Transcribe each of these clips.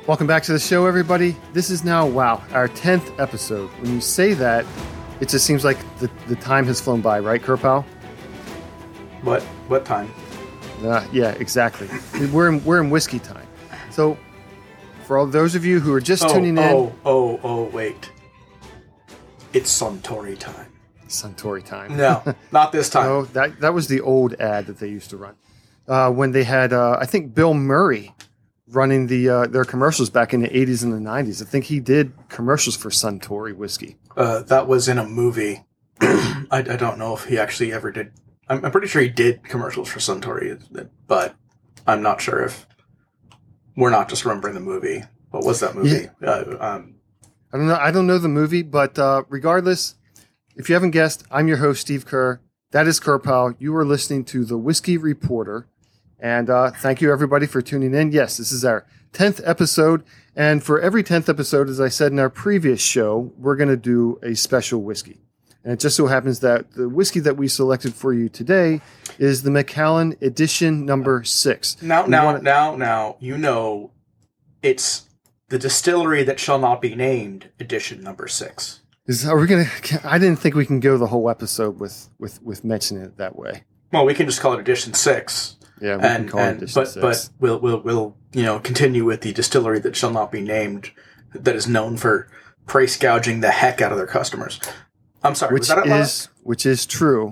Welcome back to the show, everybody. This is now, our 10th episode. When you say that, it just seems like the time has flown by, right, Kerpal? What time? Yeah, exactly. We're in whiskey time. So, for all those of you who are just tuning in... wait. It's Suntory time. Suntory time. No, not this time. No, that was the old ad that they used to run. When they had, I think, Bill Murray running their commercials back in the 80s and the 90s. I think he did commercials for Suntory whiskey. That was in a movie. I don't know if he actually ever did. I'm pretty sure he did commercials for Suntory, but I'm not sure if we're not just remembering the movie. What was that movie? Yeah. I don't know. I don't know the movie, but regardless, if you haven't guessed, I'm your host, Steve Kerr. That is Kerpal. You are listening to The Whiskey Reporter. And thank you, everybody, for tuning in. Yes, this is our 10th episode. And for every 10th episode, as I said in our previous show, we're going to do a special whiskey. And it just so happens that the whiskey that we selected for you today is the Macallan Edition number 6. Now, you know, it's the distillery that shall not be named edition number 6. I didn't think we can go the whole episode with mentioning it that way. Well, we can just call it edition 6. Yeah, we can call it edition 6. But we'll continue with the distillery that shall not be named, that is known for price gouging the heck out of their customers. I'm sorry, which is true.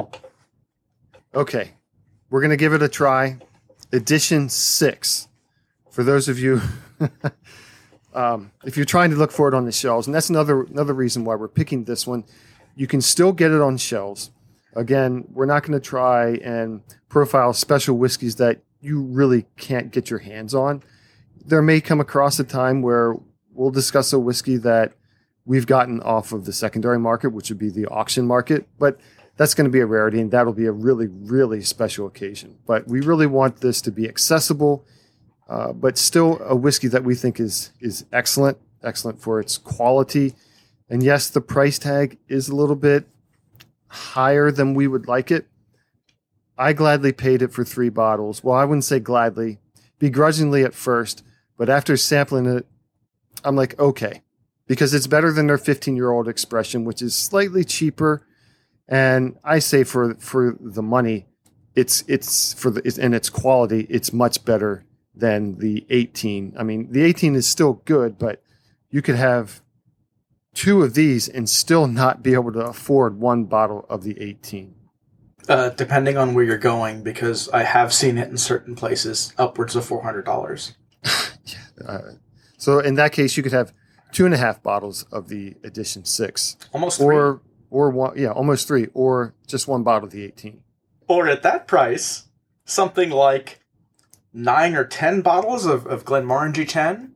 Okay, we're going to give it a try. Edition 6. For those of you, if you're trying to look for it on the shelves, and that's another reason why we're picking this one, you can still get it on shelves. Again, we're not going to try and profile special whiskeys that you really can't get your hands on. There may come across a time where we'll discuss a whiskey that we've gotten off of the secondary market, which would be the auction market, but that's going to be a rarity, and that'll be a really, really special occasion. But we really want this to be accessible, but still a whiskey that we think is excellent for its quality. And yes, the price tag is a little bit higher than we would like it. I gladly paid it for 3 bottles. Well, I wouldn't say gladly, begrudgingly at first, but after sampling it, I'm like, okay. Because it's better than their 15-year-old expression, which is slightly cheaper. And I say for the money, it's in its quality, it's much better than the 18. I mean, the 18 is still good, but you could have 2 of these and still not be able to afford 1 bottle of the 18. Depending on where you're going, because I have seen it in certain places, upwards of $400. So in that case, you could have 2.5 bottles of the Edition 6. Almost 3. Or one, yeah, almost 3. Or just 1 bottle of the 18. Or at that price, something like 9 or 10 bottles of Glenmorangie 10.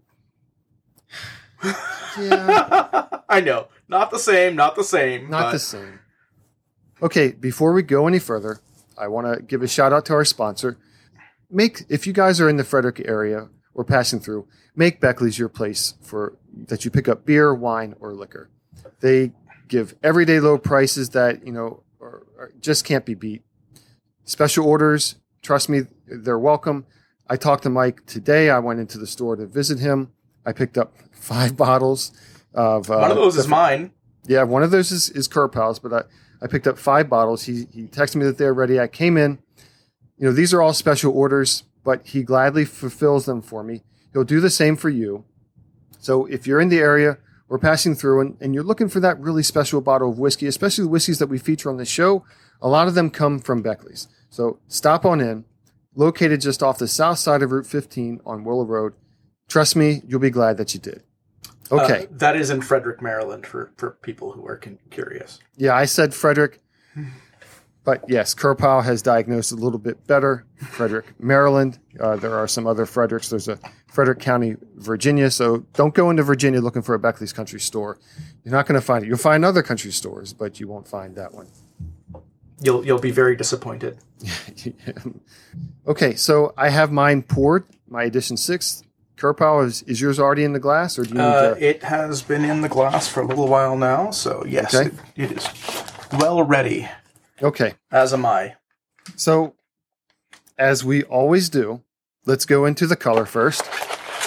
Yeah. I know. Not the same. Not the same. Okay, before we go any further, I want to give a shout out to our sponsor. If you guys are in the Frederick area or passing through, make Beckley's your place that you pick up beer, wine, or liquor. They give everyday low prices that, just can't be beat. Special orders, trust me, they're welcome. I talked to Mike today. I went into the store to visit him. I picked up 5 bottles of... one of those is mine. Yeah, one of those is Kerpal's, but I picked up 5 bottles. He texted me that they're ready. I came in. These are all special orders, but he gladly fulfills them for me. He'll do the same for you. So if you're in the area or passing through and you're looking for that really special bottle of whiskey, especially the whiskeys that we feature on the show, a lot of them come from Beckley's. So stop on in. Located just off the south side of Route 15 on Willow Road. Trust me, you'll be glad that you did. Okay. That is in Frederick, Maryland, for people who are curious. Yeah, I said Frederick. But yes, Kerpal has diagnosed a little bit better. Frederick, Maryland. There are some other Fredericks. There's a Frederick County, Virginia. So don't go into Virginia looking for a Beckley's Country Store. You're not going to find it. You'll find other country stores, but you won't find that one. You'll be very disappointed. Okay, so I have mine poured, my Edition 6. Kerpal, is yours already in the glass, or do you need to... It has been in the glass for a little while now, so yes, okay. It is well ready. Okay. As am I. So, as we always do, let's go into the color first.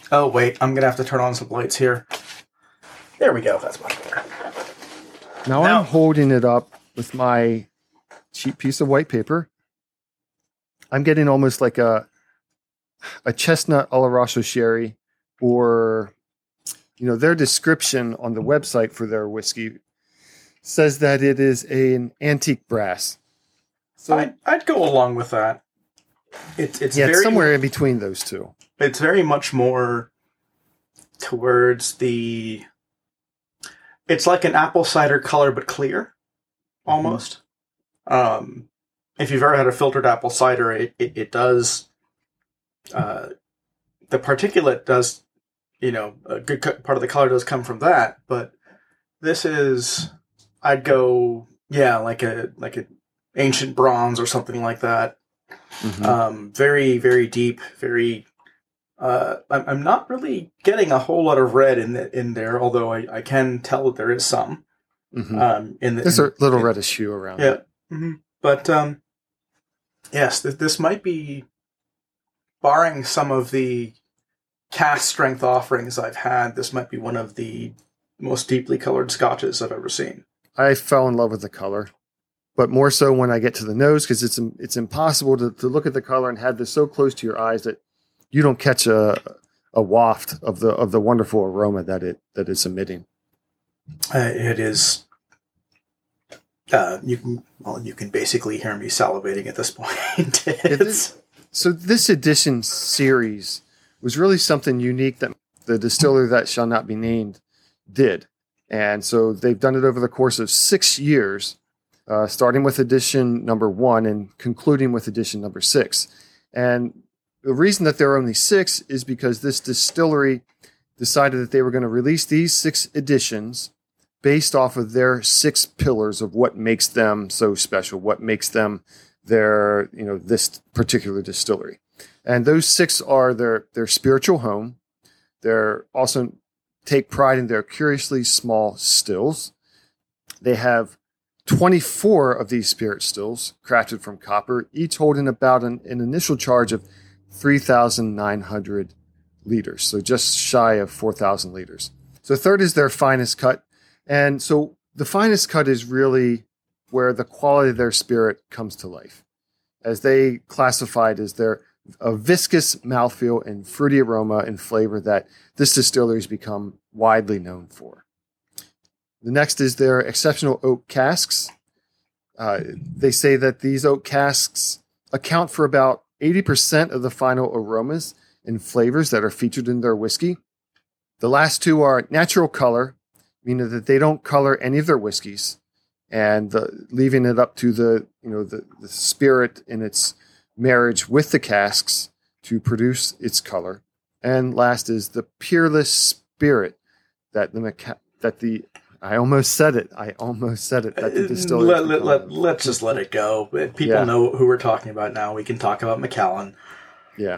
Oh, wait. I'm going to have to turn on some lights here. There we go. That's much better. Now I'm holding it up with my cheap piece of white paper. I'm getting almost like a chestnut Oloroso sherry, or, their description on the website for their whiskey says that it is an antique brass. So I'd go along with that. It's somewhere in between those two. It's very much more towards the... It's like an apple cider color, but clear, almost. Mm-hmm. If you've ever had a filtered apple cider, it does... the particulate does, a good part of the color does come from that, but this is... I'd go, like a ancient bronze or something like that. Mm-hmm. Very, very deep, very... I'm not really getting a whole lot of red in there, although I can tell that there is some. Mm-hmm. There's a little reddish hue around it. it. Mm-hmm. But yes, this might be, barring some of the cast strength offerings I've had, this might be one of the most deeply colored scotches I've ever seen. I fell in love with the color, but more so when I get to the nose, because it's impossible to look at the color and have this so close to your eyes that you don't catch a waft of the wonderful aroma that it's emitting. It is. You can basically hear me salivating at this point. So this edition series was really something unique that the distiller that shall not be named did, and so they've done it over the course of 6 years, starting with edition number 1 and concluding with edition number 6, and the reason that there are only 6 is because this distillery decided that they were going to release these 6 editions based off of their 6 pillars of what makes them so special, what makes them their, this particular distillery. And those 6 are their spiritual home. They're also take pride in their curiously small stills. They have 24 of these spirit stills crafted from copper, each holding about an initial charge of 3,900 liters, so just shy of 4,000 liters. So third is their finest cut. And so the finest cut is really where the quality of their spirit comes to life, as they classified as a viscous mouthfeel and fruity aroma and flavor that this distillery has become widely known for. The next is their exceptional oak casks. They say that these oak casks account for about 80% of the final aromas and flavors that are featured in their whiskey. The last 2 are natural color, meaning that they don't color any of their whiskeys, and leaving it up to the spirit in its marriage with the casks to produce its color. And last is the peerless spirit that I almost said it. That the distillery. Let's just let it go. People know who we're talking about now. We can talk about Macallan. Yeah.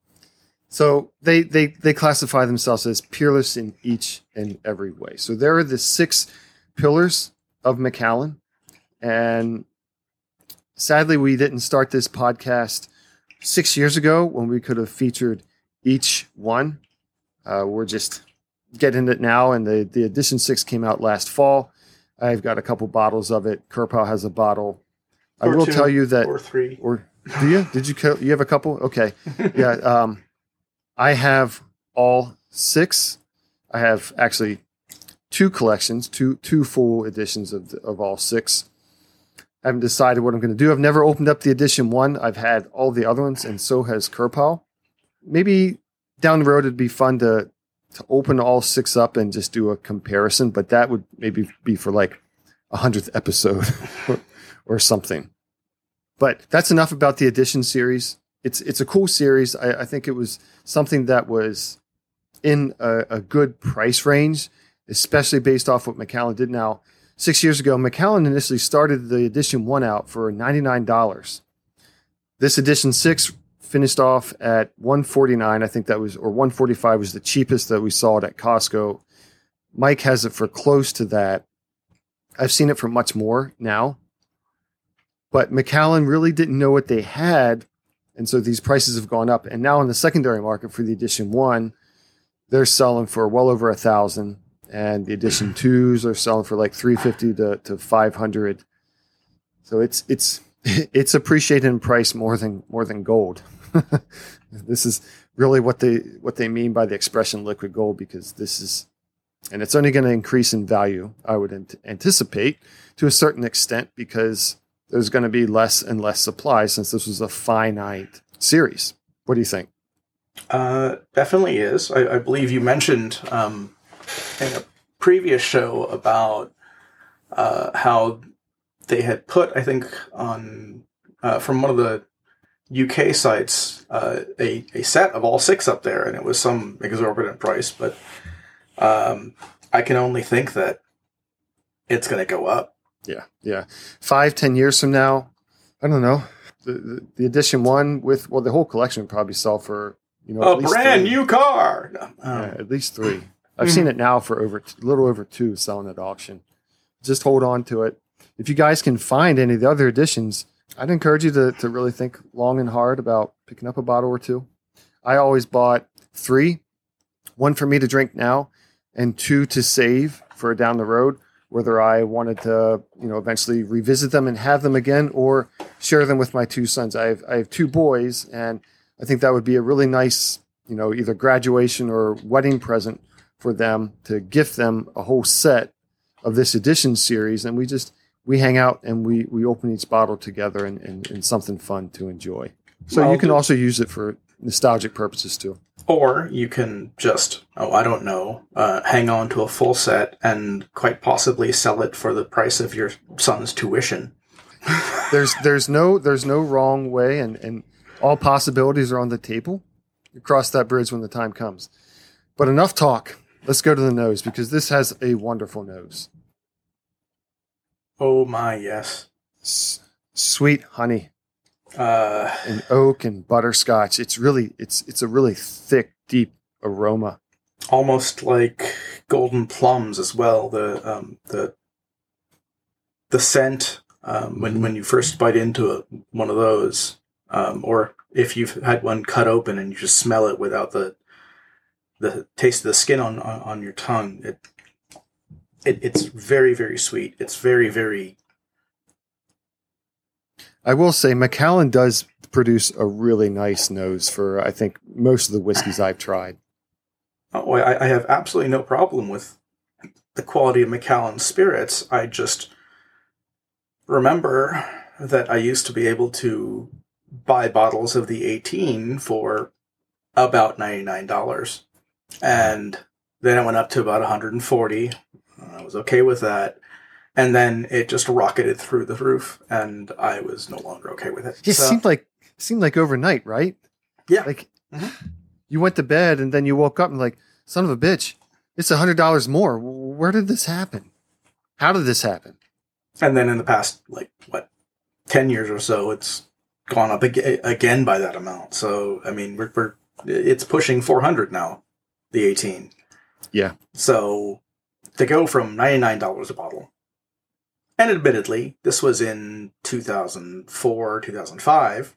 So they classify themselves as peerless in each and every way. So there are the 6 pillars of Macallan, and sadly we didn't start this podcast 6 years ago when we could have featured each one. We're just getting it now, and the edition 6 came out last fall. I've got a couple bottles of it. Kerpow has a bottle. I will tell you that, or 3. Or do you? Did you have a couple? Okay, yeah. I have all 6. I have actually 2 collections, two full editions of all 6. I haven't decided what I'm going to do. I've never opened up the edition 1. I've had all the other ones, and so has Kerpow. Maybe down the road it'd be fun to open all 6 up and just do a comparison, but that would maybe be for like 100th episode or something. But that's enough about the edition series. It's a cool series. I think it was something that was in a good price range, especially based off what Macallan did. Now, 6 years ago, Macallan initially started the edition 1 out for $99. This edition 6 finished off at $149. I think that was, or $145 was the cheapest that we saw it at Costco. Mike has it for close to that. I've seen it for much more now. But Macallan really didn't know what they had, and so these prices have gone up. And now in the secondary market for the edition 1, they're selling for well over 1,000, and the edition twos are selling for like 350 to 500. So it's appreciated in price more than gold. This is really what they mean by the expression liquid gold, because this is, and it's only going to increase in value, I would anticipate, to a certain extent, because there's going to be less and less supply since this was a finite series. What do you think? Definitely is. I believe you mentioned in a previous show about how they had put, I think, on from one of the UK sites, a set of all 6 up there, and it was some exorbitant price, but I can only think that it's going to go up. Yeah. 5-10 years from now, I don't know. The edition 1 with, well, the whole collection would probably sell for, a brand new car. Yeah, at least 3. I've seen it now for a little over 2 selling at auction. Just hold on to it. If you guys can find any of the other editions, I'd encourage you to really think long and hard about picking up a bottle or 2. I always bought 3, 1 for me to drink now, and 2 to save for down the road, whether I wanted to, eventually revisit them and have them again, or share them with my 2 sons. I have 2 boys, and I think that would be a really nice, either graduation or wedding present for them, to gift them a whole set of this edition series. And we hang out and we open each bottle together and something fun to enjoy. So you can also use it for nostalgic purposes too. Or you can just, hang on to a full set and quite possibly sell it for the price of your son's tuition. There's no wrong way, and all possibilities are on the table. You cross that bridge when the time comes. But enough talk. Let's go to the nose, because this has a wonderful nose. Oh my, yes. Sweet honey. And oak and butterscotch. It's a really thick, deep aroma. Almost like golden plums as well. The scent when you first bite into one of those, or if you've had one cut open and you just smell it without the taste of the skin on your tongue, it's very, very sweet. It's very, very. I will say Macallan does produce a really nice nose for, I think, most of the whiskeys I've tried. Oh, I have absolutely no problem with the quality of Macallan spirits. I just remember that I used to be able to buy bottles of the 18 for about $99. And then it went up to about $140. I was okay with that. And then it just rocketed through the roof, and I was no longer okay with it. It seemed like overnight, right? Yeah. Like you went to bed and then you woke up and like, son of a bitch, it's $100 more. Where did this happen? How did this happen? And then in the past, 10 years or so, it's gone up again by that amount. So, I mean, it's pushing 400 now, the 18. Yeah. So to go from $99 a bottle, and admittedly, this was in 2004, 2005,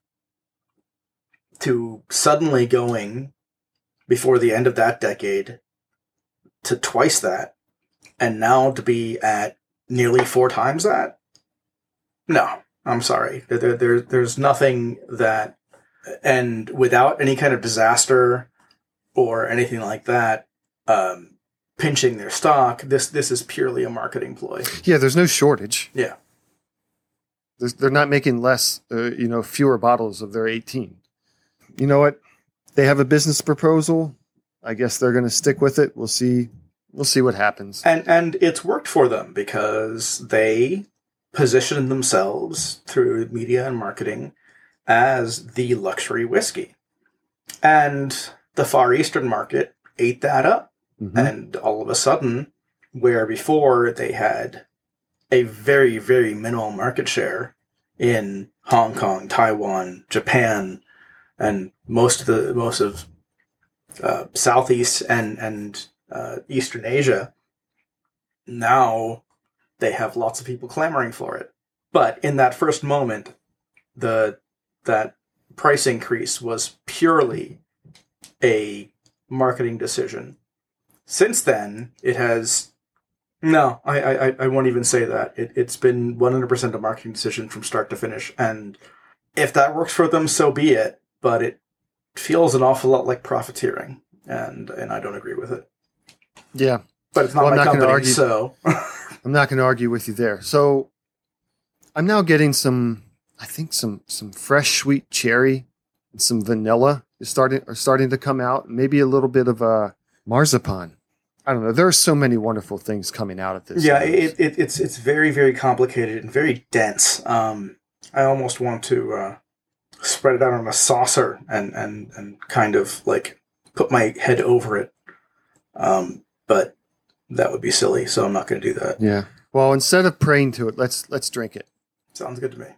to suddenly going before the end of that decade to twice that, and now to be at nearly 4 times that? No, I'm sorry. There's nothing that, and without any kind of disaster or anything like that, pinching their stock, this is purely a marketing ploy. Yeah, there's no shortage. Yeah. They're not making less, fewer bottles of their 18. You know what? They have a business proposal. I guess they're going to stick with it. We'll see what happens. And it's worked for them because they positioned themselves through media and marketing as the luxury whiskey. And the Far Eastern market ate that up. Mm-hmm. And all of a sudden, where before they had a very, very minimal market share in Hong Kong, Taiwan, Japan, and most of Southeast and Eastern Asia, now they have lots of people clamoring for it. But in that first moment, that price increase was purely a marketing decision Since then, it has... No, I won't even say that. It's been 100% a marketing decision from start to finish, and if that works for them, so be it. But it feels an awful lot like profiteering, and I don't agree with it. Yeah. But it's not my company, so... I'm not going to argue with you there. So I'm now getting some fresh sweet cherry and some vanilla are starting to come out. Maybe a little bit of a marzipan. I don't know. There are so many wonderful things coming out of this. Yeah, it's very, very complicated and very dense. I almost want to spread it out on a saucer and kind of like put my head over it. But that would be silly, so I'm not going to do that. Yeah. Well, instead of praying to it, let's drink it. Sounds good to me.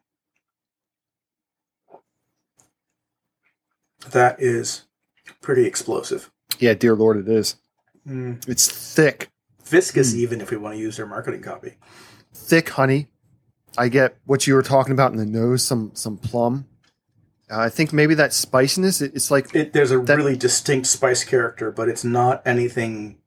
That is pretty explosive. Yeah, dear Lord, it is. It's thick. Viscous, even, if we want to use their marketing copy. Thick honey. I get what you were talking about in the nose, some plum. I think maybe that spiciness, it's like... There's a really distinct spice character, but it's not anything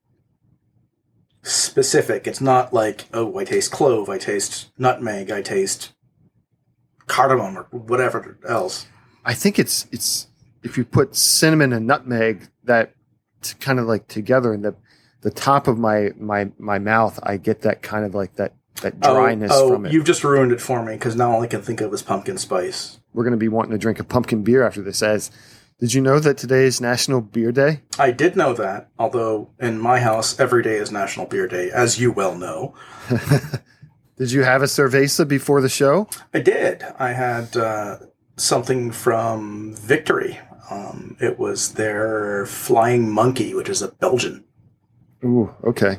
specific. It's not like, oh, I taste clove, I taste nutmeg, I taste cardamom, or whatever else. I think it's if you put cinnamon and nutmeg, that kind of like together in the top of my mouth, I get that kind of like that dryness from it. You've just ruined it for me, because now all I can think of is pumpkin spice. We're going to be wanting to drink a pumpkin beer after this. Did you know that today is National Beer Day? I did know that, although in my house, every day is National Beer Day, as you well know. Did you have a cerveza before the show? I did. I had something from Victory. It was their Flying Monkey, which is a Belgian. Ooh, okay.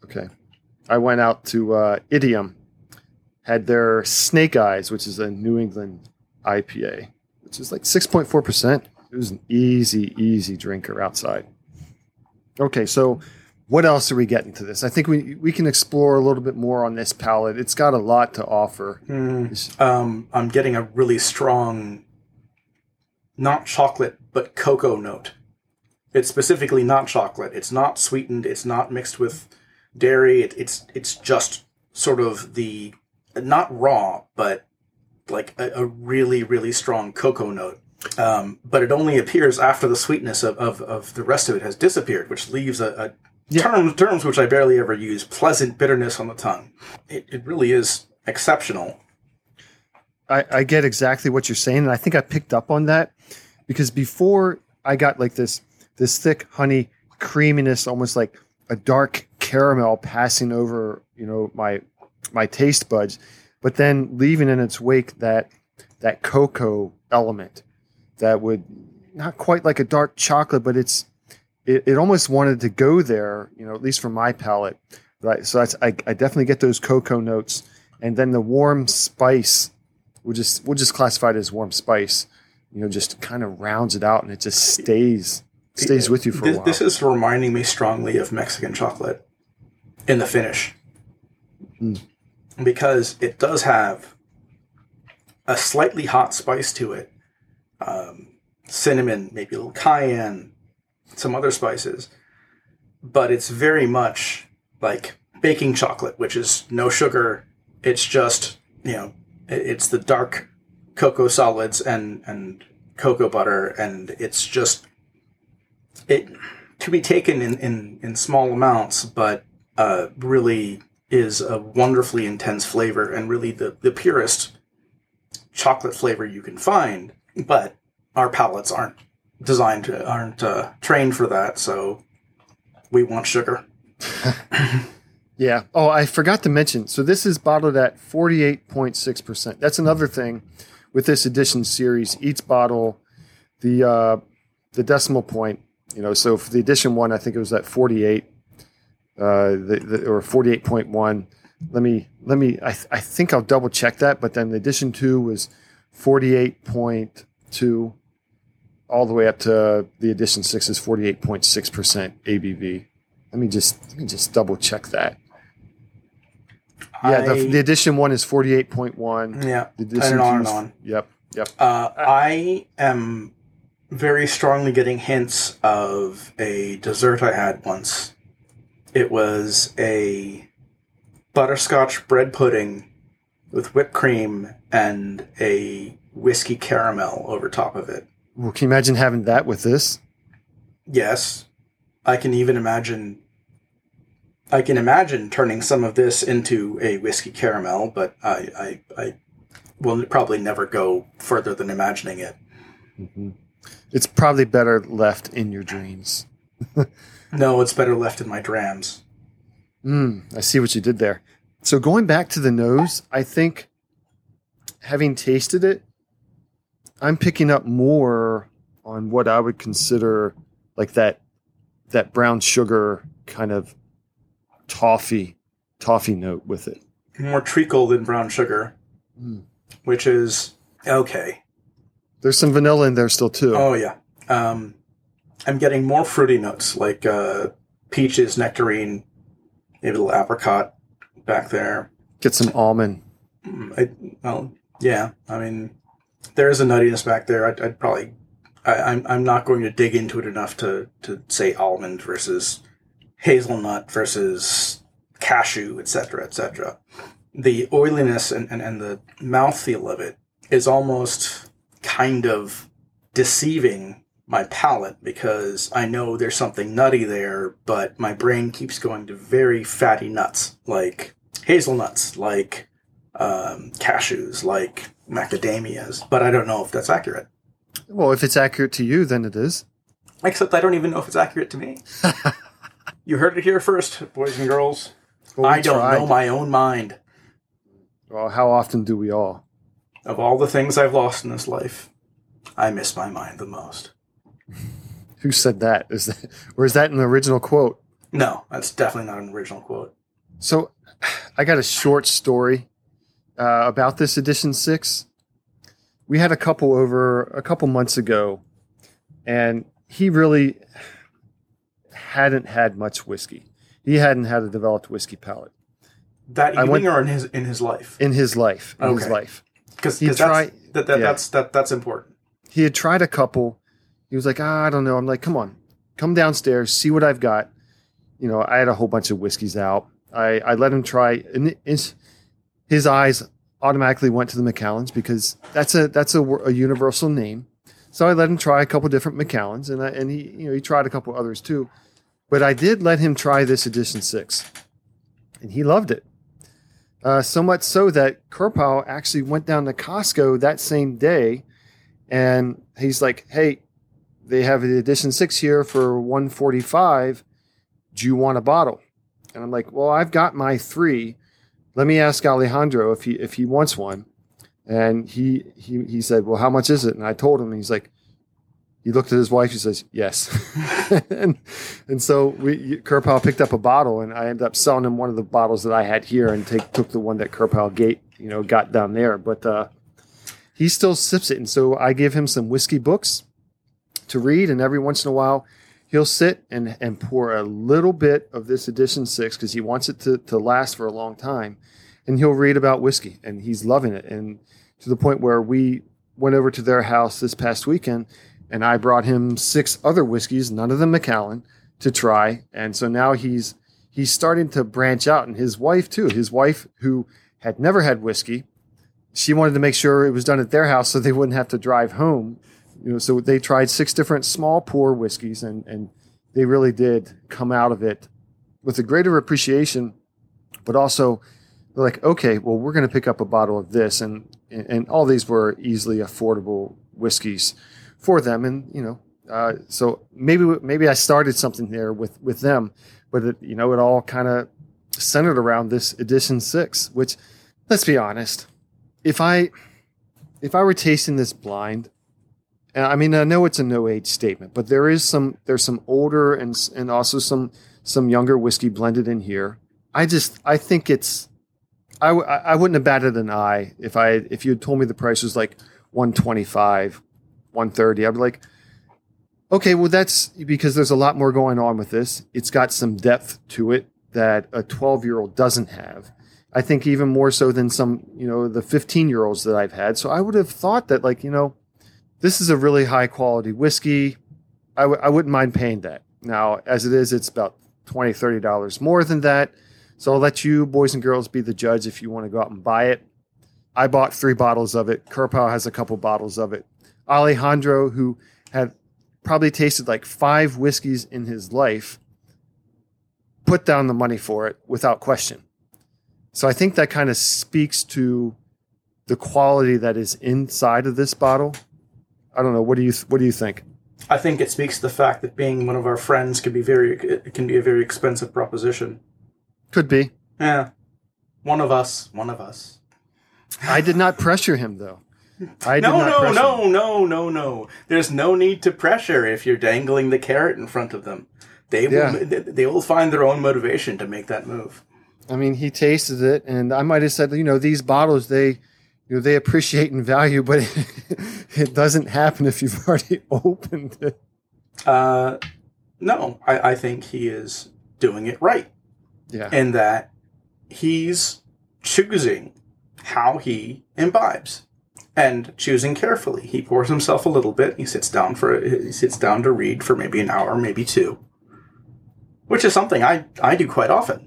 I went out to Idiom, had their Snake Eyes, which is a New England IPA, which is like 6.4%. It was an easy drinker outside. Okay, so what else are we getting to this? I think we can explore a little bit more on this palate. It's got a lot to offer. I'm getting a really strong, not chocolate, but cocoa note. It's specifically not chocolate. It's not sweetened. It's not mixed with dairy. It's just sort of the, not raw, but like a really, really strong cocoa note. But it only appears after the sweetness of the rest of it has disappeared, which leaves terms which I barely ever use, pleasant bitterness on the tongue. It really is exceptional. I get exactly what you're saying, and I think I picked up on that because before I got like this thick honey creaminess, almost like a dark caramel passing over, my taste buds, but then leaving in its wake that cocoa element that would not quite like a dark chocolate, but it almost wanted to go there, at least for my palate. Right. So I definitely get those cocoa notes, and then the warm spice, we'll just classify it as warm spice, just kind of rounds it out, and it just stays with you for a while. This is reminding me strongly of Mexican chocolate in the finish. Because it does have a slightly hot spice to it. Cinnamon, maybe a little cayenne, some other spices. But it's very much like baking chocolate, which is no sugar. It's just, it's the dark cocoa solids and cocoa butter, and it's just it to be taken in small amounts, but really is a wonderfully intense flavor, and really the purest chocolate flavor you can find. But our palates aren't trained for that, so we want sugar. Yeah. Oh, I forgot to mention. So this is bottled at 48.6%. That's another thing with this edition series. Each bottle, the decimal point. So for the edition one, I think it was at 48, or 48.1. Let me. I think I'll double check that. But then the edition 2 was 48.2, all the way up to the edition 6 is 48.6% ABV. Let me just double check that. Yeah, the edition 1 is 48.1. Yeah, the edition and on. Yep. I am very strongly getting hints of a dessert I had once It was a butterscotch bread pudding with whipped cream and a whiskey caramel over top of it. Well, can you imagine having that with this? Yes, I can imagine turning some of this into a whiskey caramel, but I will probably never go further than imagining it. Mm-hmm. It's probably better left in your dreams. No, it's better left in my drams. I see what you did there. So going back to the nose, I think having tasted it, I'm picking up more on what I would consider like that brown sugar kind of toffee note with it. More treacle than brown sugar, which is okay. There's some vanilla in there still too. Oh yeah. I'm getting more fruity notes like peaches, nectarine, maybe a little apricot back there. Get some almond. Yeah. I mean, there is a nuttiness back there. I'd probably. I'm not going to dig into it enough to say almond versus hazelnut versus cashew, etc., etc. The oiliness and the mouthfeel of it is almost kind of deceiving my palate because I know there's something nutty there, but my brain keeps going to very fatty nuts like hazelnuts, like cashews, like macadamias, but I don't know if that's accurate. Well, if it's accurate to you, then it is. Except I don't even know if it's accurate to me. You heard it here first, boys and girls. Well, I don't know my own mind. Well, how often do we all? Of all the things I've lost in this life, I miss my mind the most. Who said that? Or is that an original quote? No, that's definitely not an original quote. So I got a short story about this edition 6. We had a couple over a couple months ago, and he really hadn't had much whiskey. He hadn't had a developed whiskey palate. That evening or in his life? In his life. In his life. Because that's important. He had tried a couple. He was like, I don't know. I'm like, come on. Come downstairs. See what I've got. You know, I had a whole bunch of whiskeys out. I let him try. And his eyes automatically went to the Macallans because that's a universal name. So I let him try a couple different Macallans, and he tried a couple others too. But I did let him try this edition 6, and he loved it. So much so that Kerpal actually went down to Costco that same day, and he's like, "Hey, they have the edition 6 here for $145. Do you want a bottle?" And I'm like, "Well, I've got my 3. Let me ask Alejandro if he wants one." And he said, "Well, how much is it?" And I told him, and he's like, he looked at his wife. He says, "Yes." and so Kerpal picked up a bottle, and I ended up selling him one of the bottles that I had here, and took the one that Kerpal got down there. But he still sips it, and so I give him some whiskey books to read, and every once in a while he'll sit and pour a little bit of this edition 6 because he wants it to last for a long time. And he'll read about whiskey, and he's loving it. And to the point where we went over to their house this past weekend, and I brought him 6 other whiskeys, none of them Macallan, to try. And so now he's starting to branch out. And his wife, too. His wife, who had never had whiskey, she wanted to make sure it was done at their house so they wouldn't have to drive home. So they tried 6 different small pour whiskeys, and they really did come out of it with a greater appreciation, but also they're like, okay, well, we're going to pick up a bottle of this, and all these were easily affordable whiskeys for them, and so maybe I started something there with them, but it all kind of centered around this edition 6. Which, let's be honest, if I were tasting this blind. I mean, I know it's a no age statement, but there's some older and also some younger whiskey blended in here. I think I wouldn't have batted an eye if you had told me the price was like $125, $130. I'd be like, okay, well, that's because there's a lot more going on with this. It's got some depth to it that a 12-year-old doesn't have. I think even more so than some, the 15-year-olds that I've had. So I would have thought that, this is a really high quality whiskey. I wouldn't mind paying that. Now, as it is, it's about $20, $30 more than that. So I'll let you boys and girls be the judge if you want to go out and buy it. I bought 3 bottles of it. Kerpow has a couple bottles of it. Alejandro, who had probably tasted like 5 whiskeys in his life, put down the money for it without question. So I think that kind of speaks to the quality that is inside of this bottle. I don't know. What do you think? I think it speaks to the fact that being one of our friends can be it can be a very expensive proposition. Could be. Yeah. One of us. I did not pressure him, though. No. There's no need to pressure if you're dangling the carrot in front of them. They will find their own motivation to make that move. I mean, he tasted it, and I might have said, these bottles, they appreciate in value, but it doesn't happen if you've already opened it. No, I think he is doing it right. Yeah. In that he's choosing how he imbibes and choosing carefully. He pours himself a little bit. He sits down to read for maybe an hour, maybe 2, which is something I do quite often.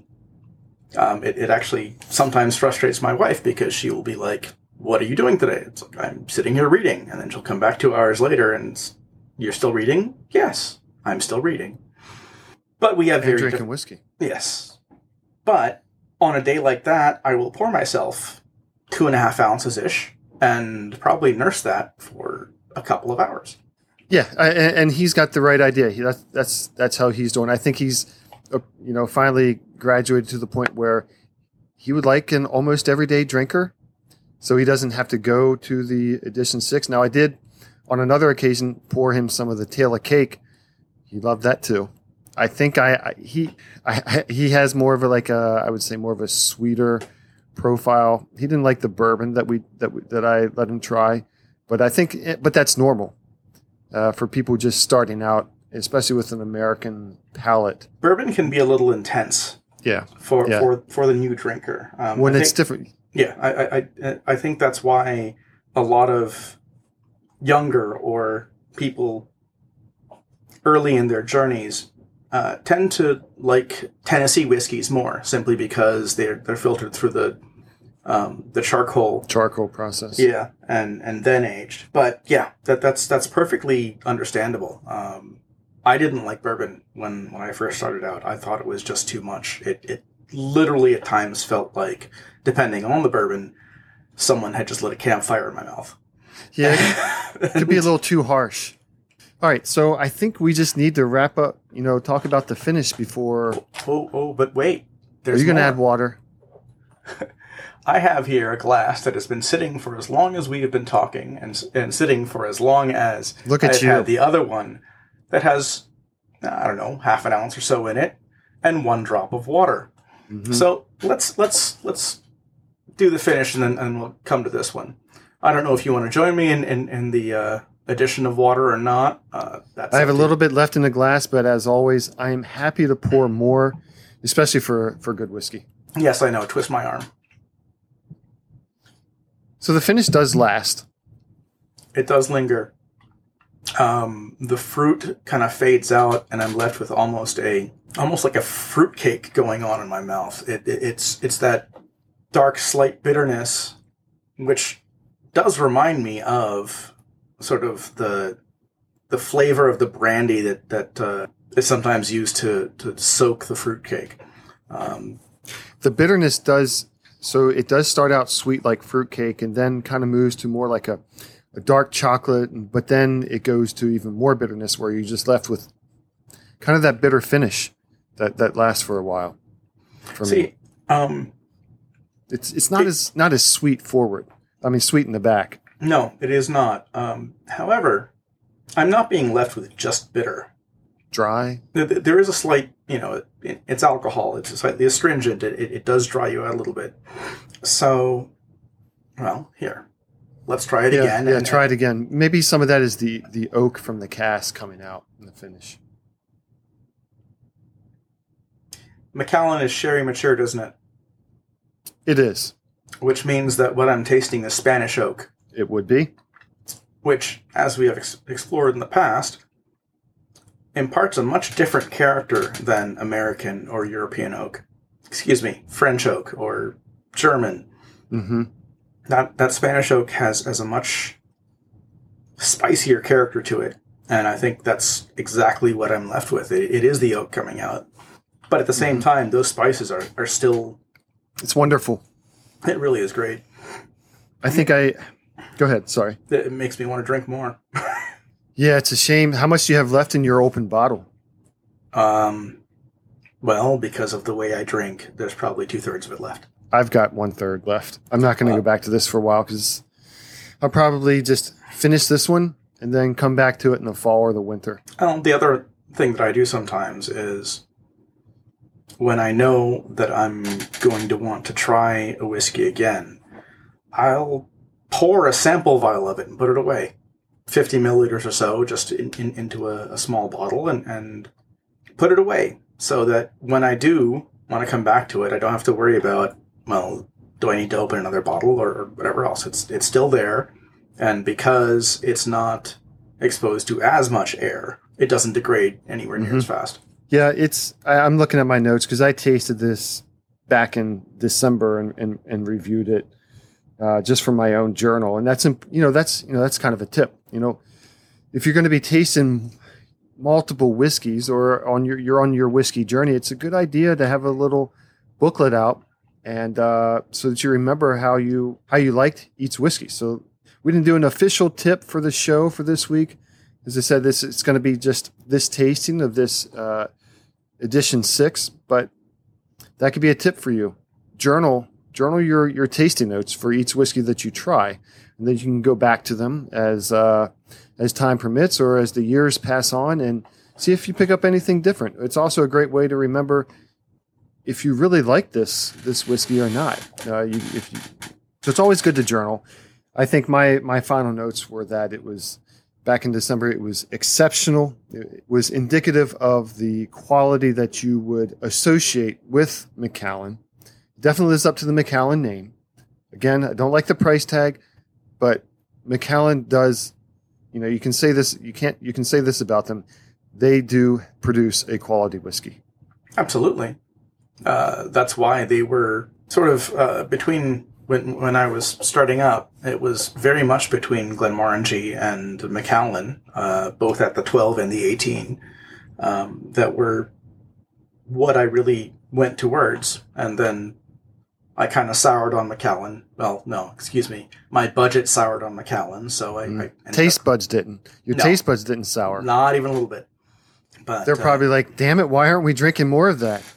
It actually sometimes frustrates my wife because she will be like, "What are you doing today?" It's like, "I'm sitting here reading," and then she'll come back 2 hours later and, "You're still reading?" "Yes, I'm still reading." But we have drinking whiskey. Yes, but on a day like that, I will pour myself 2.5 ounces ish and probably nurse that for a couple of hours. Yeah, and he's got the right idea. That's how he's doing. I think he's finally graduated to the point where he would like an almost everyday drinker, so he doesn't have to go to the Edition 6. Now, I did on another occasion pour him some of the Tailor Cake. He loved that too. I think he has more of I would say more of a sweeter profile. He didn't like the bourbon that I let him try, but that's normal for people just starting out, especially with an American palate. Bourbon can be a little intense. Yeah. For the new drinker. When it's different. Yeah, I think that's why a lot of younger or people early in their journeys tend to like Tennessee whiskeys more, simply because they're filtered through the charcoal process. Yeah, and then aged. But yeah, that's perfectly understandable. I didn't like bourbon when I first started out. I thought it was just too much. It literally at times felt like, depending on the bourbon, someone had just lit a campfire in my mouth. Yeah, it could be a little too harsh. All right, so I think we just need to wrap up, talk about the finish before... But wait. Are you going to add water? I have here a glass that has been sitting for as long as we have been talking, and sitting for as long as I've had the other one that has, I don't know, half an ounce or so in it, and 1 drop of water. Mm-hmm. So let's do the finish, and then we'll come to this one. I don't know if you want to join me in the addition of water or not. I have a little bit left in the glass, but as always, I am happy to pour more, especially for good whiskey. Yes, I know. Twist my arm. So the finish does last. It does linger. The fruit kind of fades out, and I'm left with almost like a fruit cake going on in my mouth. It's that dark, slight bitterness, which does remind me of sort of the flavor of the brandy that is sometimes used to soak the fruit cake. The bitterness does start out sweet like fruit cake, and then kind of moves to more like a dark chocolate, but then it goes to even more bitterness, where you're just left with kind of that bitter finish that lasts for a while. For me, it's not as sweet forward. I mean, sweet in the back. No, it is not. However, I'm not being left with just bitter. Dry? There is a slight, it's alcohol. It's slightly astringent. It does dry you out a little bit. So, well, here. Let's try it again. Yeah, try it again. Maybe some of that is the oak from the cask coming out in the finish. Macallan is sherry matured, isn't it? It is. Which means that what I'm tasting is Spanish oak. It would be. Which, as we have explored in the past, imparts a much different character than American or European oak. Excuse me, French oak or German. Mm-hmm. That Spanish oak has a much spicier character to it, and I think that's exactly what I'm left with. It is the oak coming out, but at the same time, those spices are still. It's wonderful. It really is great. I think Go ahead. Sorry. It makes me want to drink more. Yeah, it's a shame. How much do you have left in your open bottle? Well, because of the way I drink, there's probably 2/3 of it left. I've got 1/3 left. I'm not going to go back to this for a while because I'll probably just finish this one and then come back to it in the fall or the winter. The other thing that I do sometimes is when I know that I'm going to want to try a whiskey again, I'll pour a sample vial of it and put it away. 50 milliliters or so just into a small bottle and put it away so that when I do want to come back to it, I don't have to worry about, well, do I need to open another bottle or whatever else? It's still there. And because it's not exposed to as much air, it doesn't degrade anywhere near as fast. Yeah, I'm looking at my notes because I tasted this back in December and reviewed it just for my own journal. And that's kind of a tip. If you're going to be tasting multiple whiskeys or you're on your whiskey journey, it's a good idea to have a little booklet out and so that you remember how you liked each whiskey. So we didn't do an official tip for the show for this week. As I said, it's going to be just this tasting of this edition 6, but that could be a tip for you. Journal your tasting notes for each whiskey that you try, and then you can go back to them as time permits or as the years pass on and see if you pick up anything different. It's also a great way to remember if you really like this whiskey or not. So it's always good to journal. I think my final notes were that it was back in December. It was exceptional. It was indicative of the quality that you would associate with Macallan. Definitely lives up to the Macallan name. Again, I don't like the price tag, but Macallan does. You can say this. You can say this about them. They do produce a quality whiskey. Absolutely. That's why they were sort of between when I was starting up. It was very much between Glenmorangie and Macallan, both at the 12 and the 18, that were what I really went towards, and then I kind of soured on Macallan. Well, no, excuse me. My budget soured on Macallan, so I taste buds didn't. Your taste buds didn't sour. Not even a little bit. But they're probably like, "Damn it! Why aren't we drinking more of that?"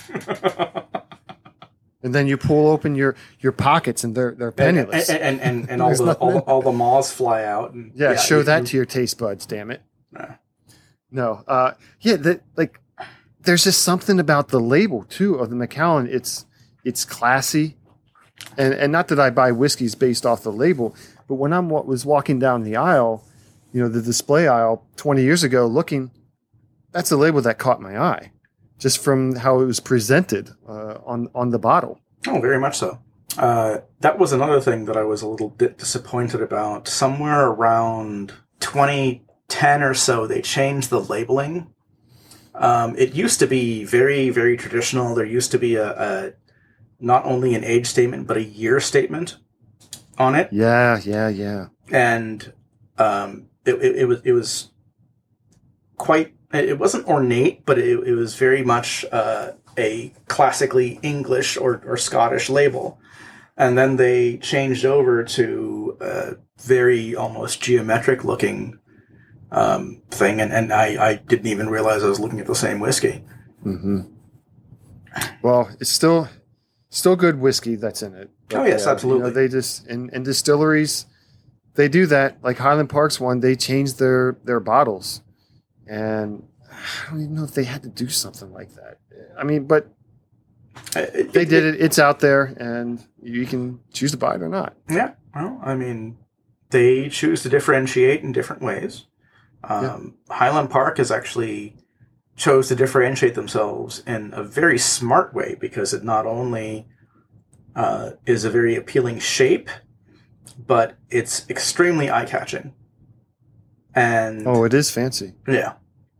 And then you pull open your pockets, and they're penniless. And all the moths fly out. And, show that to your taste buds. Damn it! No. There's just something about the label too of the Macallan. It's classy. And not that I buy whiskeys based off the label, but when I was walking down the aisle, the display aisle 20 years ago, looking, that's a label that caught my eye, just from how it was presented on the bottle. Oh, very much so. That was another thing that I was a little bit disappointed about. Somewhere around 2010 or so, they changed the labeling. It used to be very, very traditional. There used to be a not only an age statement, but a year statement on it. Yeah. And it was quite, it wasn't ornate, but it was very much a classically English or Scottish label. And then they changed over to a very almost geometric looking thing. And I didn't even realize I was looking at the same whiskey. Mm-hmm. Well, it's still good whiskey that's in it. But, yes, absolutely. They just in distilleries, they do that. Like Highland Park's one, they changed their bottles, and I don't even know if they had to do something like that. I mean, but they did it. It's out there, and you can choose to buy it or not. Yeah. Well, I mean, they choose to differentiate in different ways. Highland Park is actually chose to differentiate themselves in a very smart way, because it not only is a very appealing shape, but it's extremely eye-catching. And it is fancy. Yeah.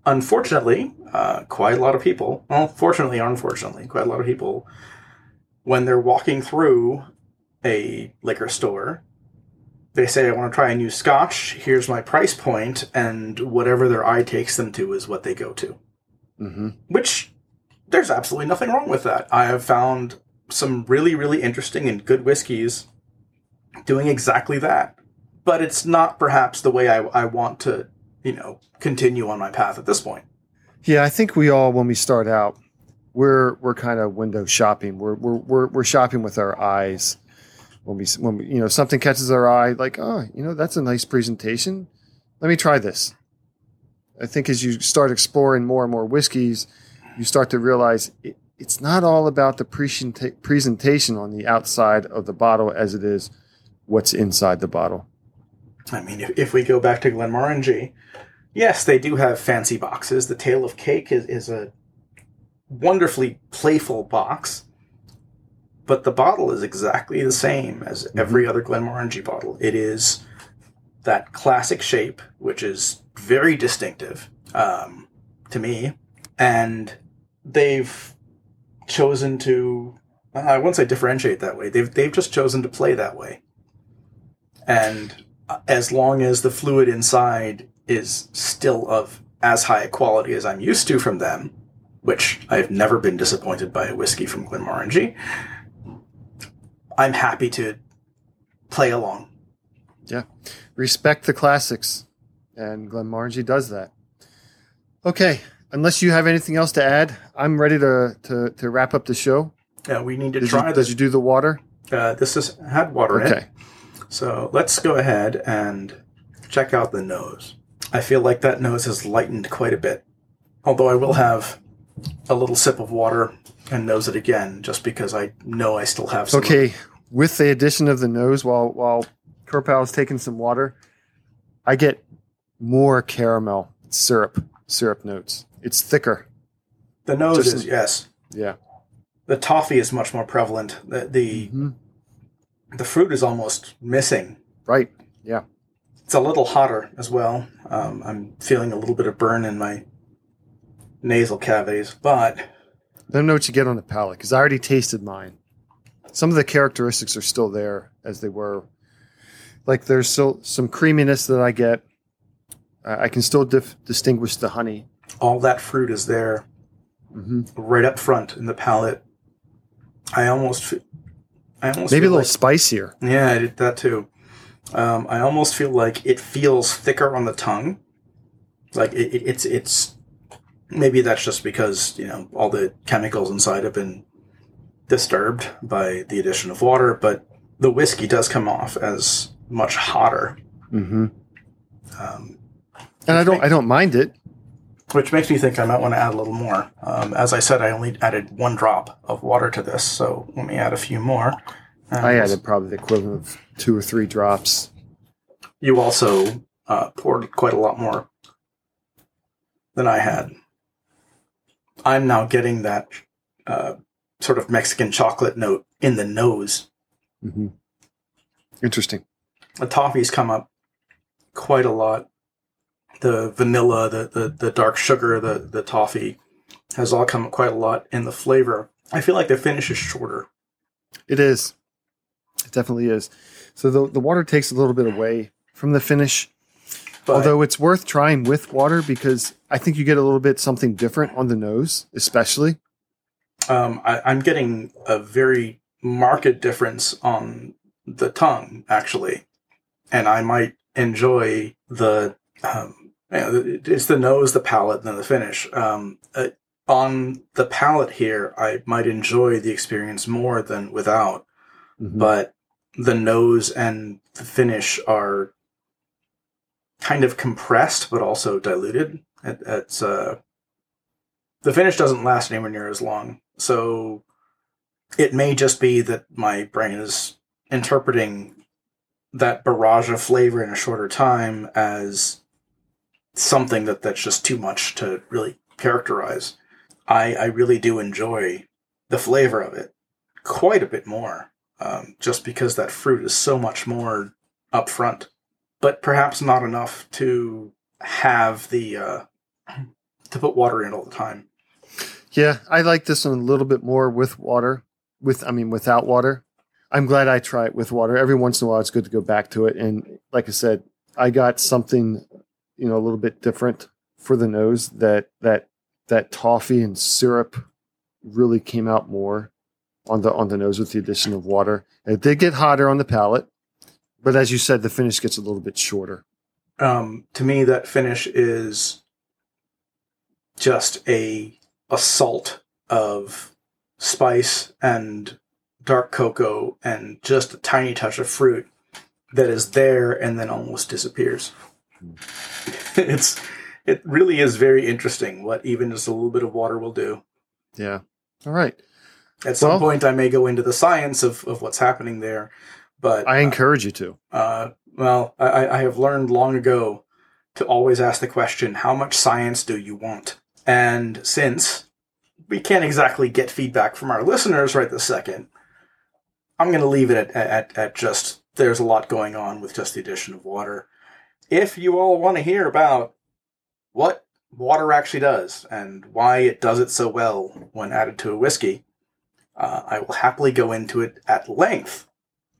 unfortunately, quite a lot of people, well, fortunately or unfortunately, quite a lot of people, when they're walking through a liquor store, they say, I want to try a new scotch, here's my price point, and whatever their eye takes them to is what they go to. Mm-hmm. Which, there's absolutely nothing wrong with that. I have found some really, really interesting and good whiskeys doing exactly that. But it's not perhaps the way I want to, continue on my path at this point. Yeah, I think we all, when we start out, we're kind of window shopping. We're shopping with our eyes. When we something catches our eye, like, oh, that's a nice presentation. Let me try this. I think as you start exploring more and more whiskeys, you start to realize it's not all about the presentation on the outside of the bottle as it is what's inside the bottle. I mean, if we go back to Glenmorangie, yes, they do have fancy boxes. The Tale of Cake is a wonderfully playful box, but the bottle is exactly the same as every other Glenmorangie bottle. It is that classic shape, which is very distinctive to me, and they've chosen to, I wouldn't say differentiate that way, they've just chosen to play that way. And as long as the fluid inside is still of as high a quality as I'm used to from them, which I've never been disappointed by a whiskey from Glenmorangie, I'm happy to play along. Yeah. Respect the classics. And Glenmorangie does that. Okay. Unless you have anything else to add, I'm ready to wrap up the show. Yeah, we need to try this. Did you do the water? This has had water in it. So let's go ahead and check out the nose. I feel like that nose has lightened quite a bit. Although I will have a little sip of water and nose it again, just because I know I still have some. Okay, with the addition of the nose, while Kerpal is taking some water, I get more caramel syrup notes. It's thicker. The nose is, yes. Yeah. The toffee is much more prevalent. The fruit is almost missing. Right, yeah. It's a little hotter as well. I'm feeling a little bit of burn in my nasal cavities, but I don't know what you get on the palate, because I already tasted mine. Some of the characteristics are still there as they were. Like there's still some creaminess that I get. I can still distinguish the honey. All that fruit is there right up front in the palate. I almost maybe a little spicier. Yeah, I did that too. I almost feel like it feels thicker on the tongue. Like it's maybe that's just because, all the chemicals inside have been disturbed by the addition of water, but the whiskey does come off as much hotter. Mm-hmm. And I don't mind it. Which makes me think I might want to add a little more. As I said, I only added 1 drop of water to this, so let me add a few more. I added probably the equivalent of 2 or 3 drops. You also poured quite a lot more than I had. I'm now getting that sort of Mexican chocolate note in the nose. Mm-hmm. Interesting. The toffees come up quite a lot. The vanilla, the dark sugar, the toffee has all come up quite a lot in the flavor. I feel like the finish is shorter. It is. It definitely is. So the water takes a little bit away from the finish. But, although it's worth trying with water, because I think you get a little bit something different on the nose, especially. I'm getting a very marked difference on the tongue, actually. And I might enjoy the... it's the nose, the palate, and then the finish. On the palate here, I might enjoy the experience more than without. Mm-hmm. But the nose and the finish are kind of compressed, but also diluted. It's the finish doesn't last anywhere near as long. So it may just be that my brain is interpreting that barrage of flavor in a shorter time as something that's just too much to really characterize. I really do enjoy the flavor of it quite a bit more, just because that fruit is so much more upfront, but perhaps not enough to have the to put water in all the time. Yeah, I like this one a little bit more with water. Without water. I'm glad I try it with water. Every once in a while, it's good to go back to it. And like I said, I got something, a little bit different for the nose. That toffee and syrup really came out more on the nose with the addition of water. It did get hotter on the palate, but as you said, the finish gets a little bit shorter. To me, that finish is just a assault of spice and dark cocoa and just a tiny touch of fruit that is there and then almost disappears. It really is very interesting what even just a little bit of water will do. Yeah. All right. At some point, I may go into the science of what's happening there, but I encourage you to. I have learned long ago to always ask the question, how much science do you want? And since we can't exactly get feedback from our listeners right this second, I'm going to leave it at just there's a lot going on with just the addition of water. If you all want to hear about what water actually does and why it does it so well when added to a whiskey, I will happily go into it at length.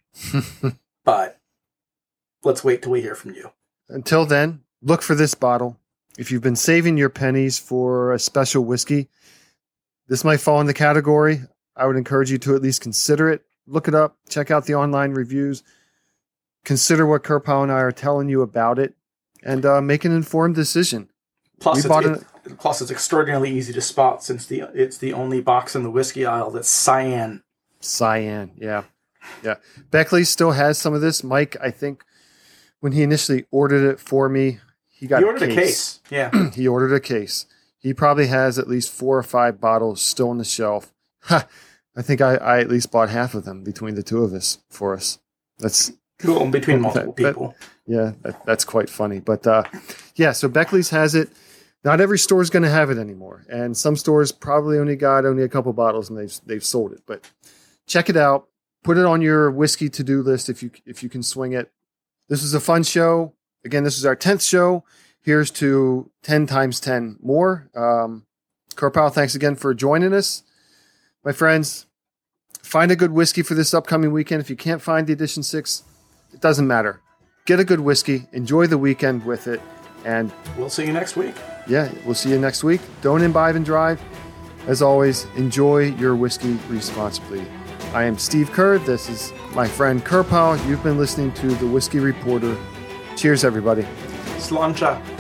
But let's wait till we hear from you. Until then, look for this bottle. If you've been saving your pennies for a special whiskey, this might fall in the category. I would encourage you to at least consider it. Look it up. Check out the online reviews. Consider what Kerpow and I are telling you about it, and make an informed decision. Plus, it's extraordinarily easy to spot since it's the only box in the whiskey aisle that's cyan. Cyan, yeah. Beckley still has some of this. Mike, I think, when he initially ordered it for me, he ordered a case. Yeah, he ordered a case. He probably has at least 4 or 5 bottles still on the shelf. I think I at least bought half of them between the two of us for us. That's cool. Between multiple people. That's quite funny. But so Beckley's has it. Not every store is going to have it anymore, and some stores probably only got a couple bottles and they've sold it. But check it out. Put it on your whiskey to-do list if you can swing it. This was a fun show. Again, this is our 10th show. Here's to 10 times 10 more. Kerpow, thanks again for joining us. My friends, find a good whiskey for this upcoming weekend. If you can't find the Edition 6, it doesn't matter. Get a good whiskey. Enjoy the weekend with it. And we'll see you next week. Yeah, we'll see you next week. Don't imbibe and drive. As always, enjoy your whiskey responsibly. I am Steve Kerr. This is my friend Kerpow. You've been listening to The Whiskey Reporter. Cheers, everybody. Sláinte.